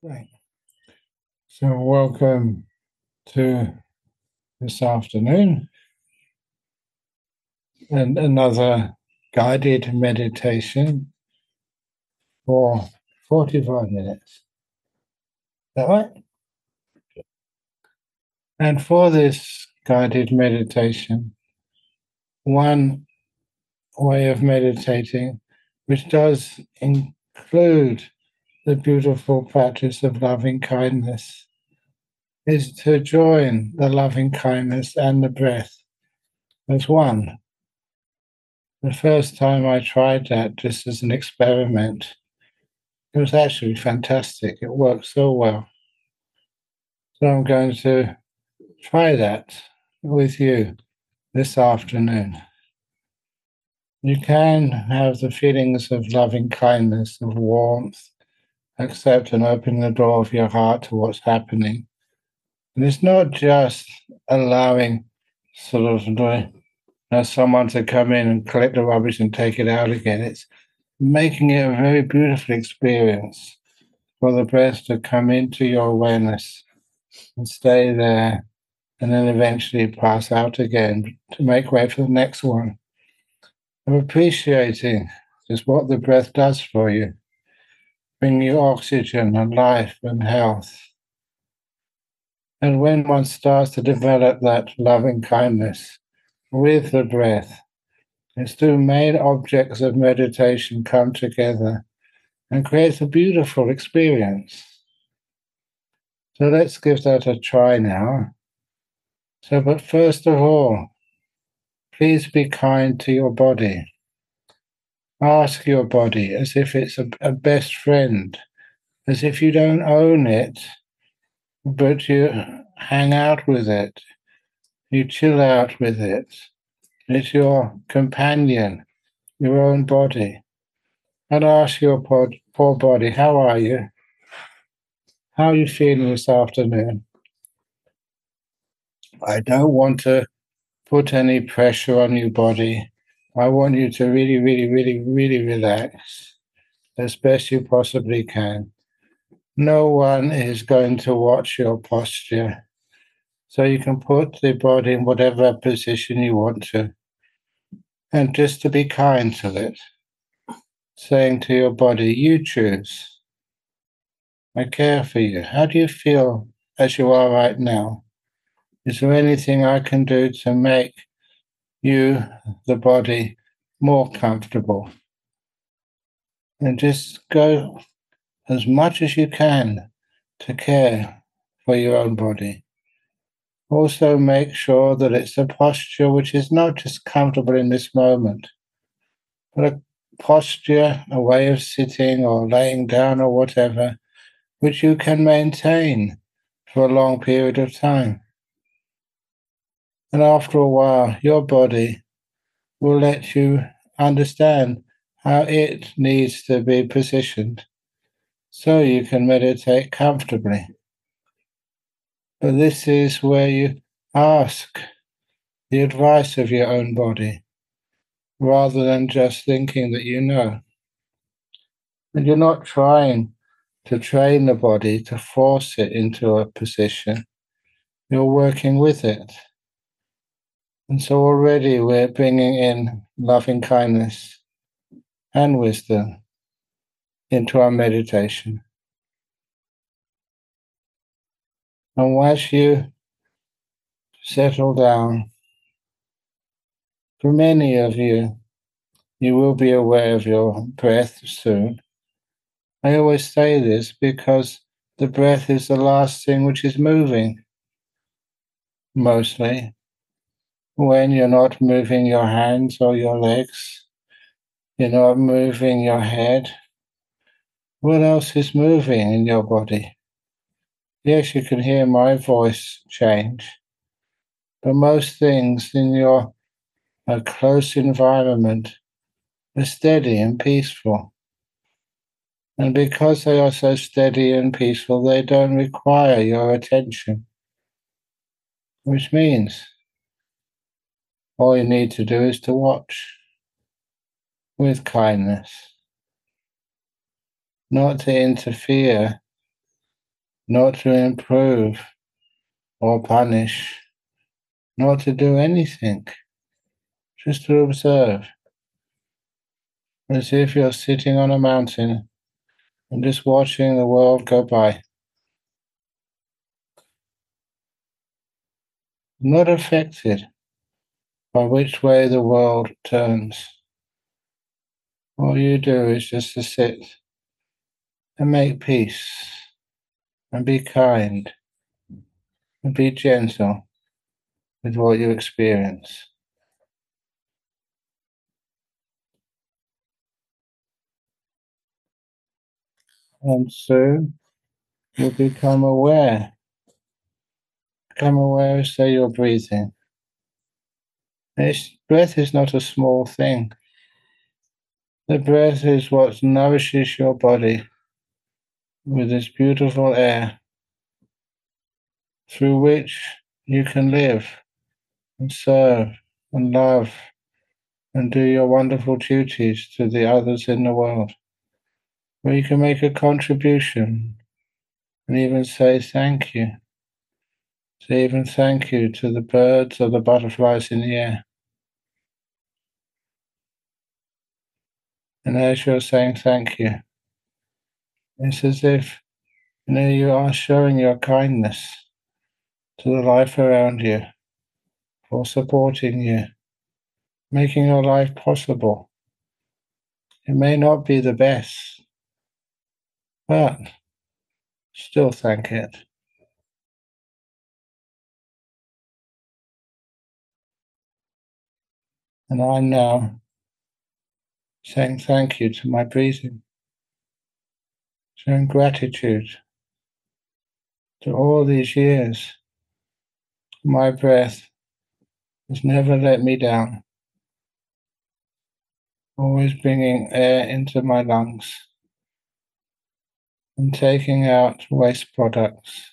Right. So, welcome to this afternoon and another guided meditation for 45 minutes. Is that right? And for this guided meditation, one way of meditating, which does include the beautiful practice of loving kindness, is to join the loving kindness and the breath as one. The first time I tried that just as an experiment, it was actually fantastic. It worked so well. So I'm going to try that with you this afternoon. You can have the feelings of loving kindness, of warmth, accept and open the door of your heart to what's happening. And it's not just allowing sort of someone to come in and collect the rubbish and take it out again. It's making it a very beautiful experience for the breath to come into your awareness and stay there, and then eventually pass out again to make way for the next one. I'm appreciating just what the breath does for you, bring you oxygen and life and health. And when one starts to develop that loving kindness with the breath, its two main objects of meditation come together and creates a beautiful experience. So let's give that a try now. But first of all, please be kind to your body. Ask your body as if it's a best friend, as if you don't own it, but you hang out with it, you chill out with it. It's your companion, your own body. And ask your poor body, how are you? How are you feeling this afternoon? I don't want to put any pressure on your body. I want you to really, really, really, really relax as best you possibly can. No one is going to watch your posture, so you can put the body in whatever position you want to, and just to be kind to it, saying to your body, you choose. I care for you. How do you feel as you are right now? Is there anything I can do to make you, the body, more comfortable? And just go as much as you can to care for your own body. Also, make sure that it's a posture which is not just comfortable in this moment, but a posture, a way of sitting or laying down or whatever, which you can maintain for a long period of time. And after a while, your body will let you understand how it needs to be positioned so you can meditate comfortably. But this is where you ask the advice of your own body rather than just thinking that you know. And you're not trying to train the body to force it into a position. You're working with it. And so already we're bringing in loving kindness and wisdom into our meditation. And as you settle down, for many of you, you will be aware of your breath soon. I always say this because the breath is the last thing which is moving, mostly. When you're not moving your hands or your legs, you're not moving your head, what else is moving in your body? Yes, you can hear my voice change, but most things in your close environment are steady and peaceful. And because they are so steady and peaceful, they don't require your attention, which means all you need to do is to watch with kindness, not to interfere not to improve or punish, not to do anything, just to observe, as if you're sitting on a mountain and just watching the world go by. Not affected by which way the world turns. All you do is just to sit and make peace and be kind and be gentle with what you experience. And soon you'll become aware as though you're breathing. This breath is not a small thing. The breath is what nourishes your body with this beautiful air through which you can live and serve and love and do your wonderful duties to the others in the world, where you can make a contribution and even say thank you. Say even thank you to the birds or the butterflies in the air. And as you're saying thank you, it's as if you are showing your kindness to the life around you for supporting you, making your life possible. It may not be the best, but still thank it. And I'm now saying thank you to my breathing, showing gratitude to all these years. My breath has never let me down, always bringing air into my lungs and taking out waste products.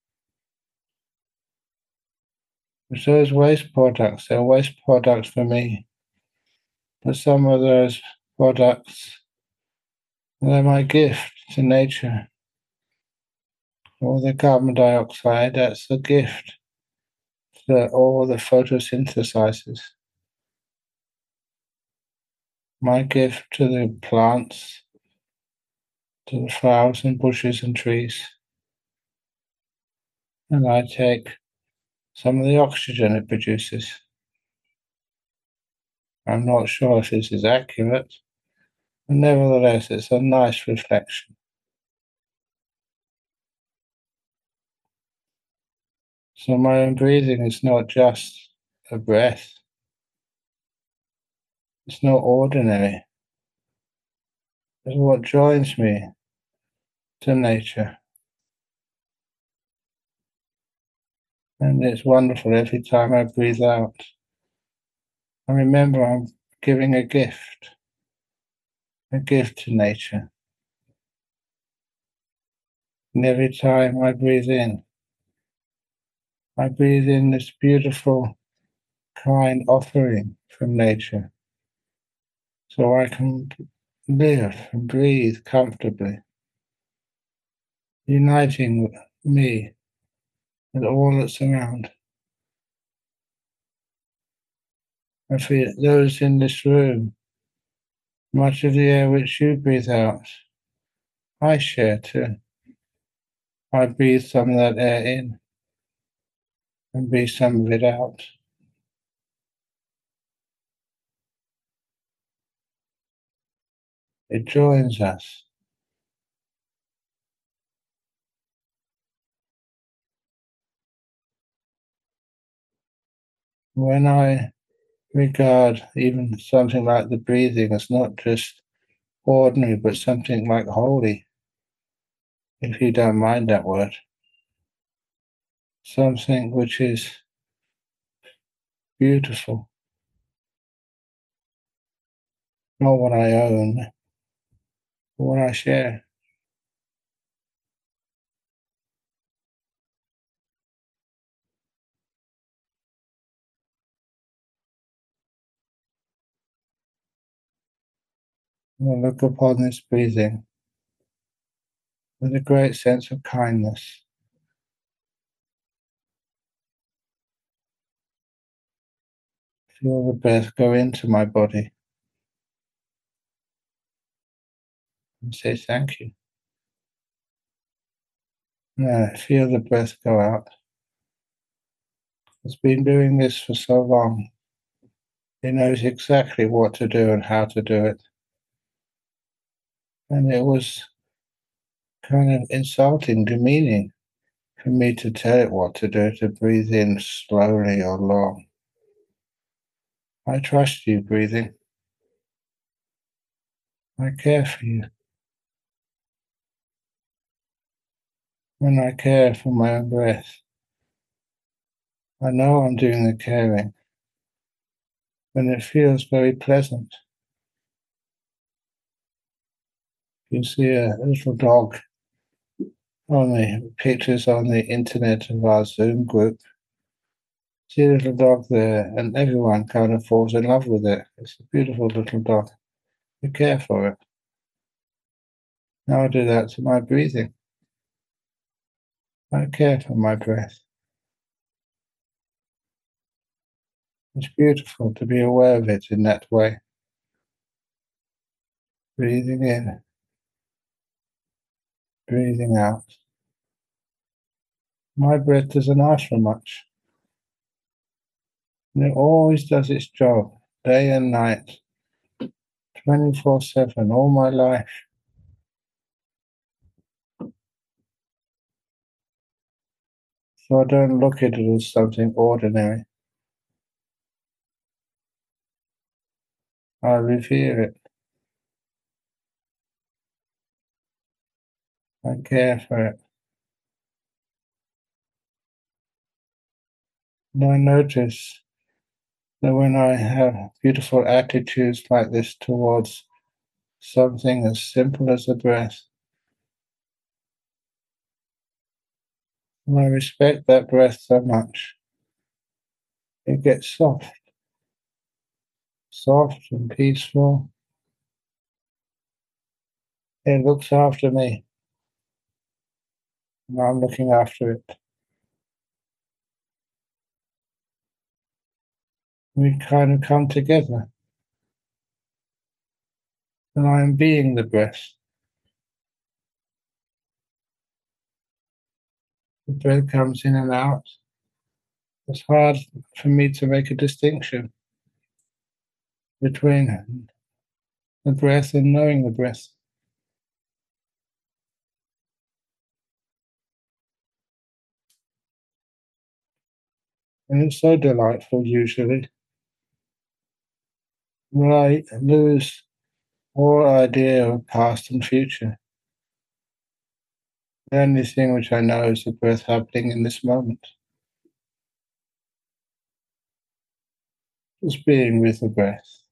With those waste products, they're waste products for me, but some of those products, they're my gift to nature. All the carbon dioxide, that's the gift that all the photosynthesizes. My gift to the plants, to the flowers and bushes and trees. And I take some of the oxygen it produces. I'm not sure if this is accurate, but nevertheless, it's a nice reflection. So my own breathing is not just a breath. It's not ordinary. It's what joins me to nature. And it's wonderful every time I breathe out. I remember I'm giving a gift to nature. And every time I breathe in this beautiful, kind offering from nature so I can live and breathe comfortably, uniting me with all that's around. I feel those in this room, much of the air which you breathe out, I share too. I breathe some of that air in and breathe some of it out. It joins us. When I regard even something like the breathing as not just ordinary, but something like holy, if you don't mind that word, something which is beautiful, not what I own, but what I share. I look upon this breathing with a great sense of kindness. Feel the breath go into my body and say thank you. Feel the breath go out. It's been doing this for so long. He knows exactly what to do and how to do it. And it was kind of insulting, demeaning for me to tell it what to do, to breathe in slowly or long. I trust you, breathing. I care for you. When I care for my own breath, I know I'm doing the caring, and it feels very pleasant. You see a little dog on the pictures on the internet of our Zoom group. See a little dog there, and everyone kind of falls in love with it. It's a beautiful little dog. You care for it. Now I do that to my breathing. I care for my breath. It's beautiful to be aware of it in that way. Breathing in, breathing out. My breath doesn't ask for much. And it always does its job, day and night, 24/7, all my life. So I don't look at it as something ordinary. I revere it. I care for it. And I notice that when I have beautiful attitudes like this towards something as simple as a breath, and I respect that breath so much, it gets soft and peaceful. It looks after me, and I'm looking after it. We kind of come together, and I am being the breath. The breath comes in and out. It's hard for me to make a distinction between the breath and knowing the breath. And it's so delightful usually when I lose all idea of past and future. The only thing which I know is the breath happening in this moment. Just being with the breath.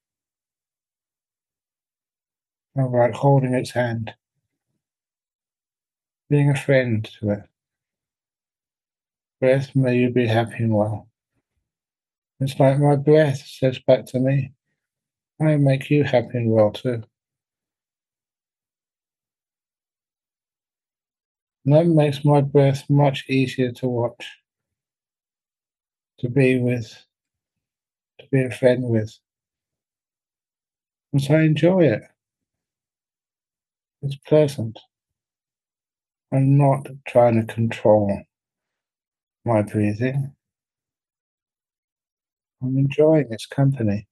Like holding its hand. Being a friend to it. Breath, may you be happy and well. It's like my breath says back to me, I make you happy and well too. And that makes my breath much easier to watch, to be with, to be a friend with. And so I enjoy it. It's pleasant. I'm not trying to control my breathing. I'm enjoying its company.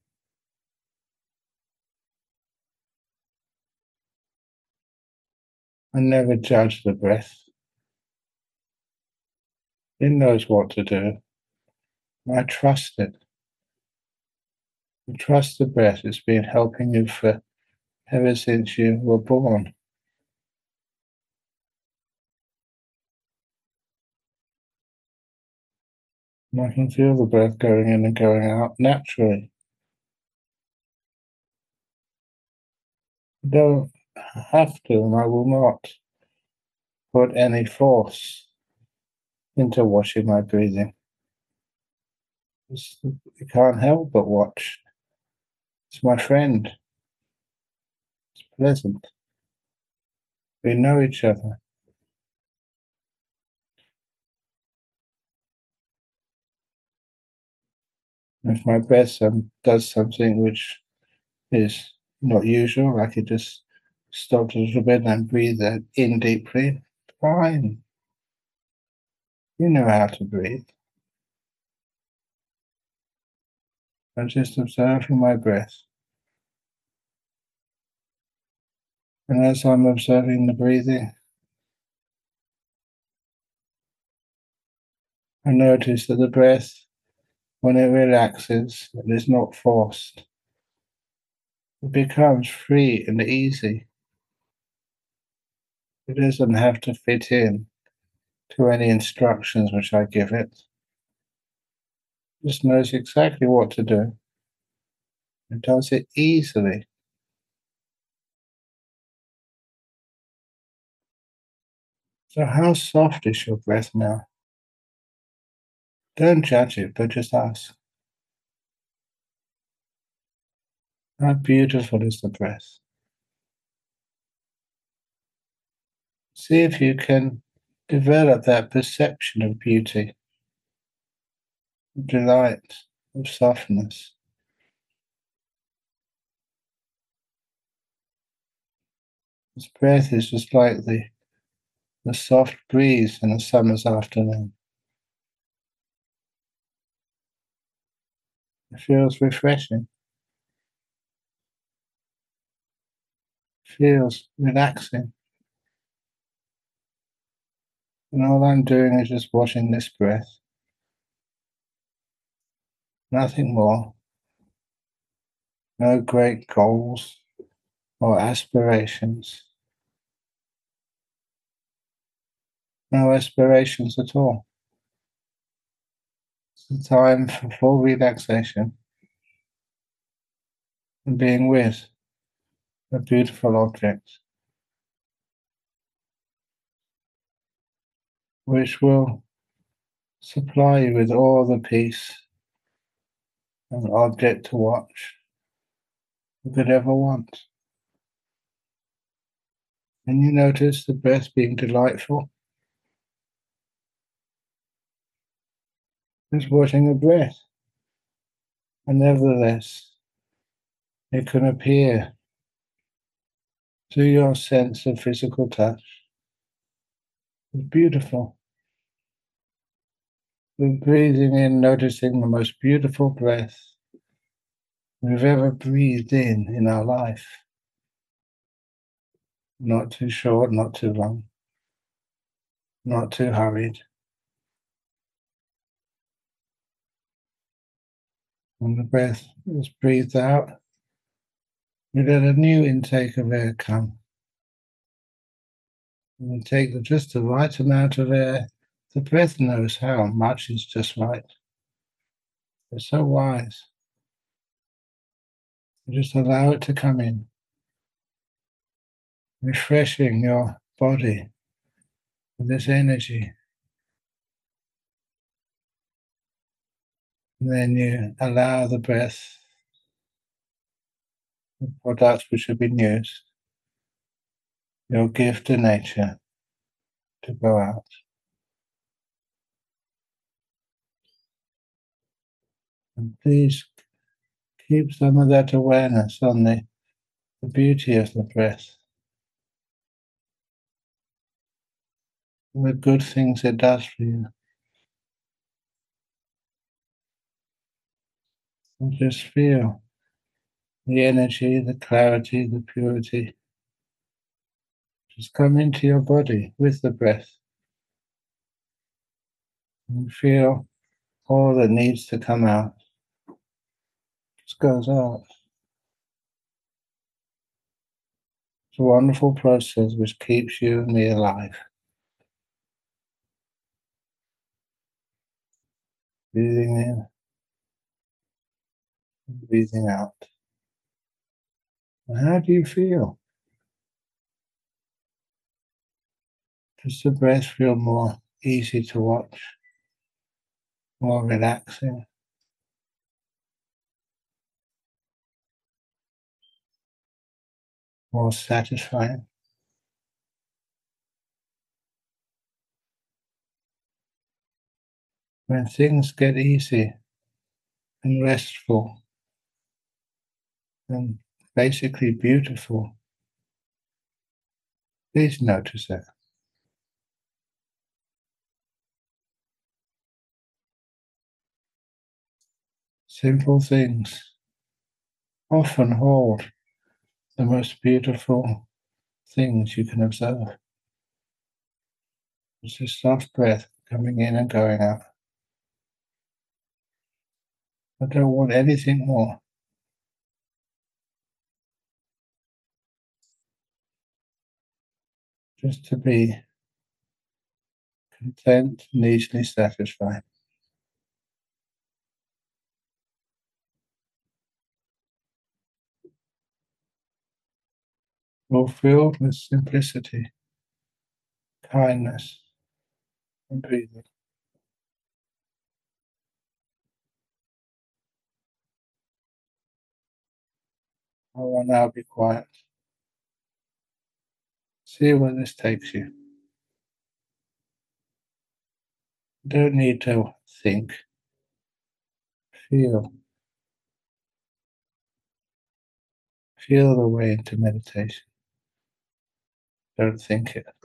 I never judge the breath. It knows what to do. I trust it. I trust the breath. It's been helping you for ever since you were born. And I can feel the breath going in and going out naturally. I don't have to, and I will not put any force into watching my breathing. You can't help but watch. It's my friend. It's pleasant. We know each other. If my breath does something which is not usual, like it just stopped a little bit and I breathe in deeply, fine. You know how to breathe. I'm just observing my breath. And as I'm observing the breathing, I notice that the breath, when it relaxes, it is not forced. It becomes free and easy. It doesn't have to fit in to any instructions which I give it. It just knows exactly what to do. It does it easily. So how soft is your breath now? Don't judge it, but just ask. How beautiful is the breath? See if you can develop that perception of beauty, of delight, of softness. This breath is just like the soft breeze in a summer's afternoon. It feels refreshing, feels relaxing. And all I'm doing is just watching this breath, nothing more. No great goals or aspirations. No aspirations at all. It's a time for full relaxation and being with a beautiful object, which will supply you with all the peace and object to watch you could ever want. And you notice the breath being delightful. Just watching a breath. And nevertheless, it can appear to your sense of physical touch as beautiful. We're breathing in, noticing the most beautiful breath we've ever breathed in our life. Not too short, not too long, not too hurried. When the breath is breathed out, you let a new intake of air come. And you take just the right amount of air. The breath knows how much is just right. It's so wise. You just allow it to come in, refreshing your body with this energy. And then you allow the breath, the products which have been used, your gift to nature, to go out. And please keep some of that awareness on the beauty of the breath, the good things it does for you. And just feel the energy, the clarity, the purity just come into your body with the breath. And feel all that needs to come out just goes out. It's a wonderful process which keeps you and me alive. Breathing in, breathing out. And how do you feel? Does the breath feel more easy to watch, more relaxing, more satisfying? when things get easy and restful and basically beautiful, please notice it. Simple things often hold the most beautiful things you can observe. It's a soft breath coming in and going out. I don't want anything more. Just to be content and easily satisfied. Fulfilled with simplicity, kindness, and breathing. I will now be quiet. See where this takes you. You don't need to think. Feel. Feel the way into meditation. Don't think it.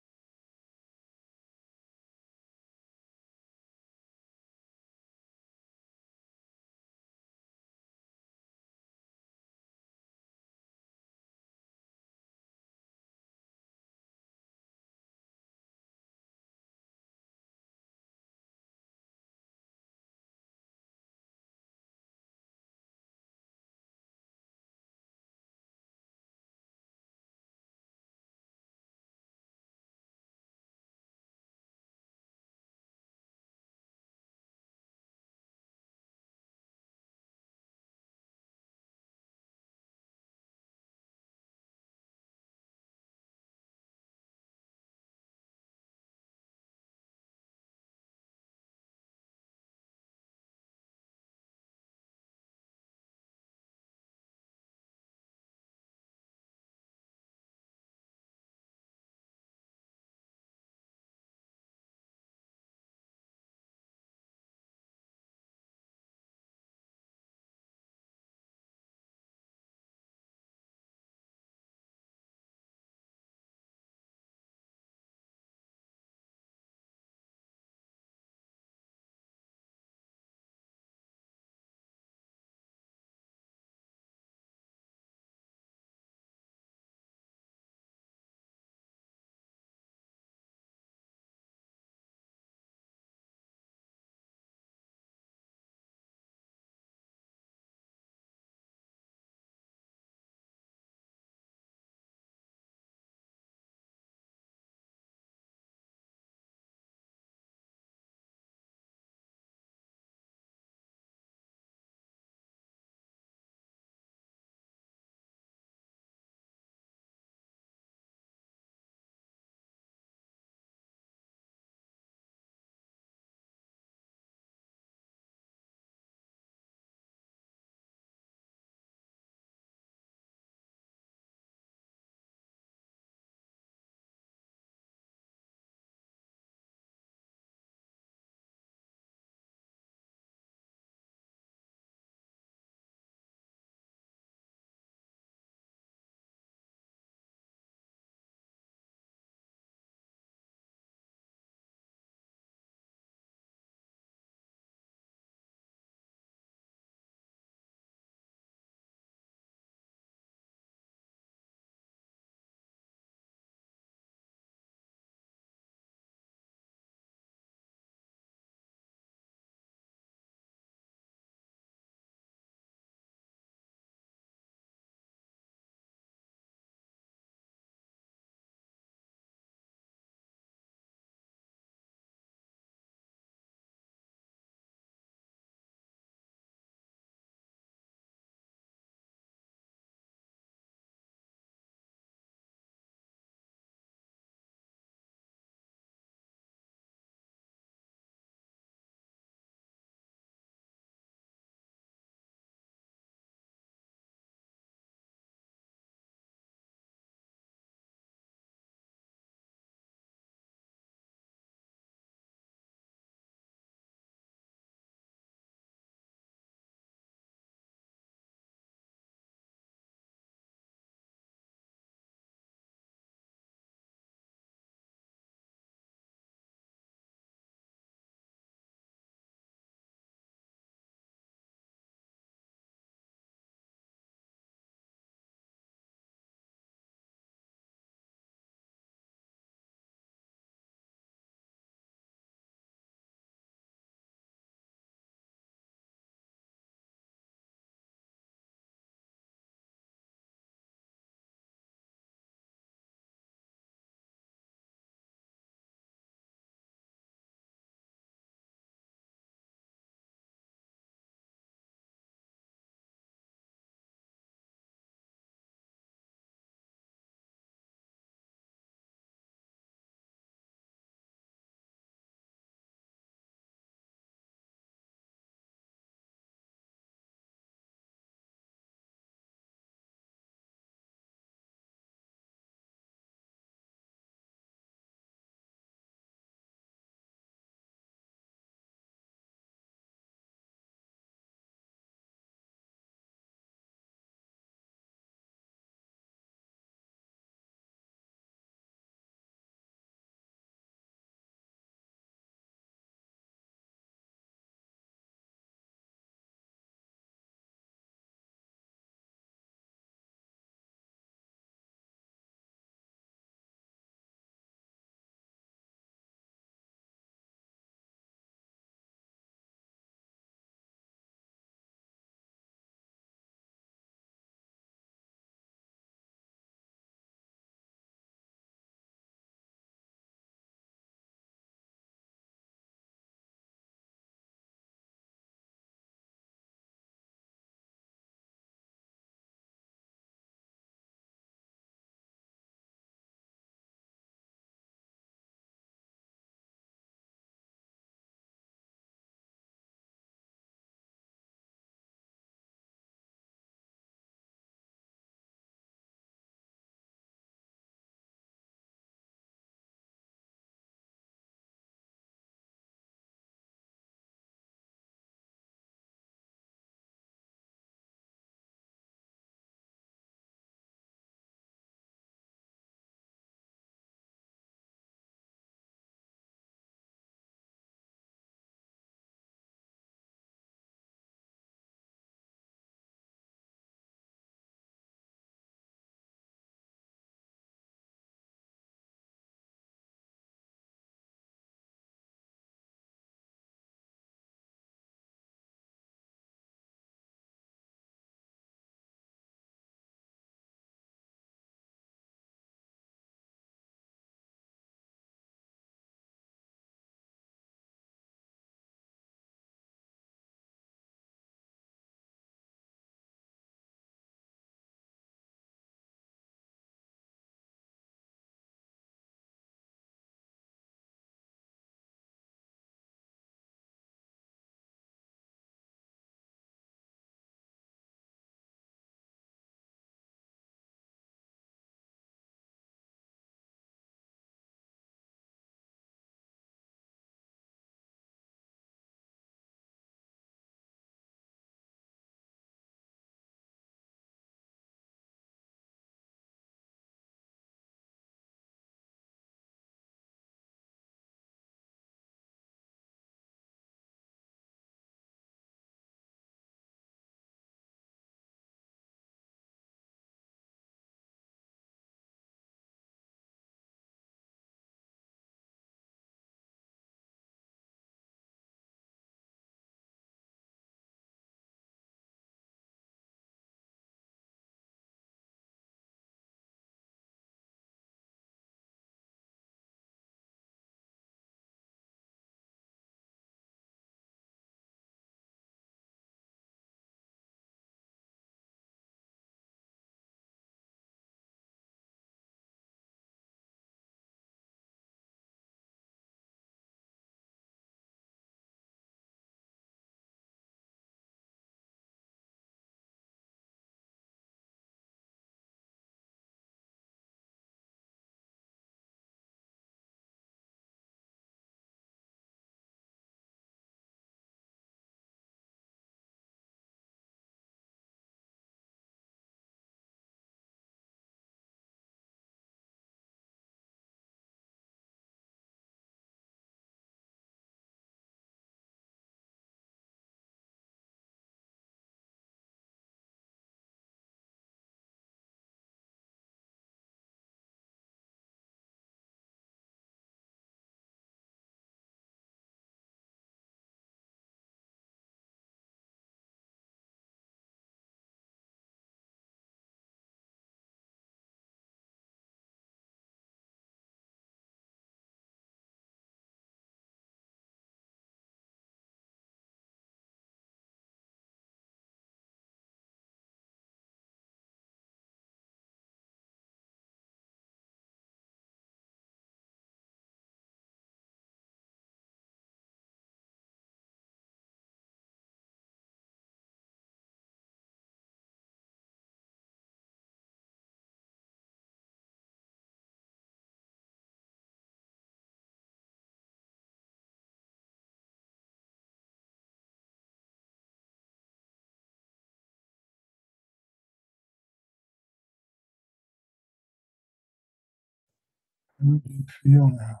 How do you feel now?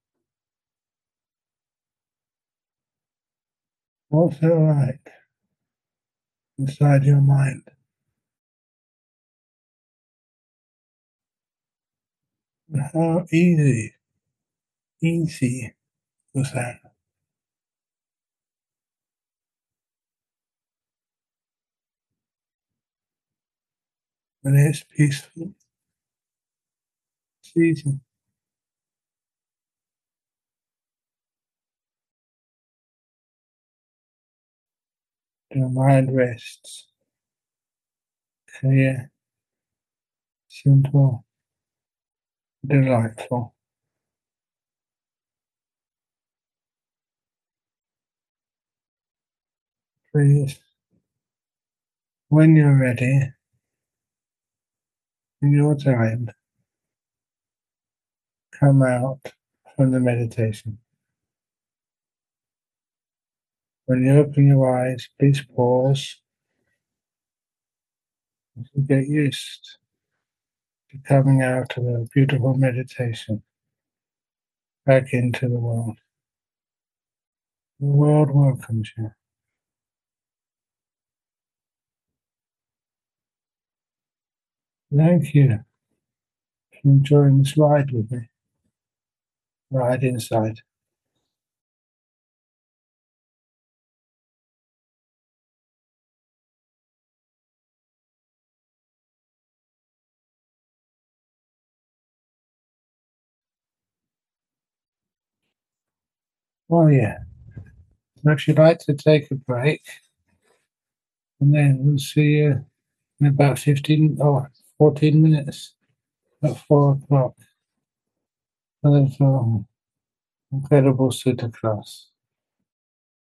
What's it like inside your mind? And how easy was that? When it's peaceful, it's easy. Your mind rests, clear, simple, delightful. Please, when you're ready, in your time, come out from the meditation. When you open your eyes, please pause and get used to coming out of a beautiful meditation back into the world. The world welcomes you. Thank you for enjoying this ride with me, ride inside. Oh, yeah. So if you'd like to take a break, and then we'll see you in about 15 or 14 minutes at 4 o'clock for the incredible Sutta class.